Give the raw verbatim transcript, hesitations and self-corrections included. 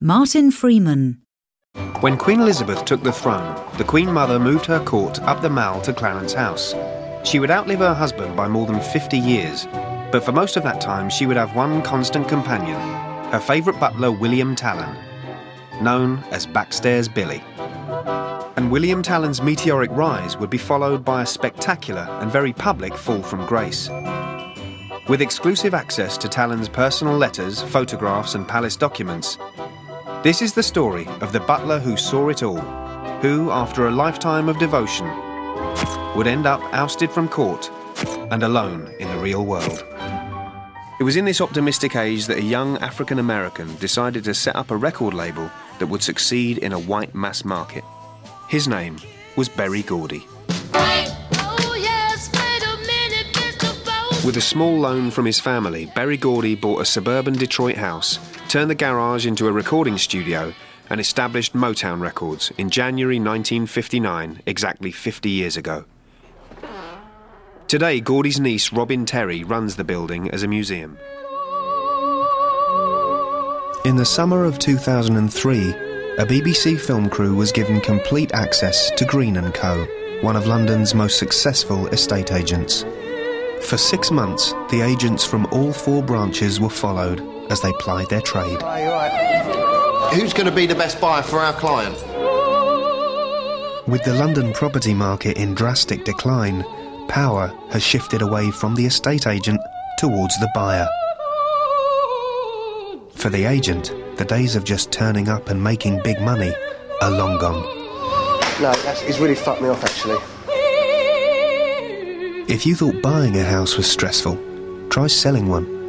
Martin Freeman. When Queen Elizabeth took the throne, the Queen Mother moved her court up the Mall to Clarence House. She would outlive her husband by more than fifty years, but for most of that time she would have one constant companion, her favourite butler William Talon, known as Backstairs Billy. And William Talon's meteoric rise would be followed by a spectacular and very public fall from grace. With exclusive access to Talon's personal letters, photographs and palace documents, this is the story of the butler who saw it all, who, after a lifetime of devotion, would end up ousted from court and alone in the real world. It was in this optimistic age that a young African-American decided to set up a record label that would succeed in a white mass market. His name was Berry Gordy. With a small loan from his family, Berry Gordy bought a suburban Detroit house, turned the garage into a recording studio, and established Motown Records in January nineteen fifty-nine, exactly fifty years ago. Today, Gordy's niece, Robin Terry, runs the building as a museum. In the summer of two thousand three, a B B C film crew was given complete access to Green and Co, one of London's most successful estate agents. For six months, the agents from all four branches were followed as they plied their trade. Right, right. Who's going to be the best buyer for our client? With the London property market in drastic decline, power has shifted away from the estate agent towards the buyer. For the agent, the days of just turning up and making big money are long gone. No, that's, it's really fucked me off, actually. If you thought buying a house was stressful, try selling one.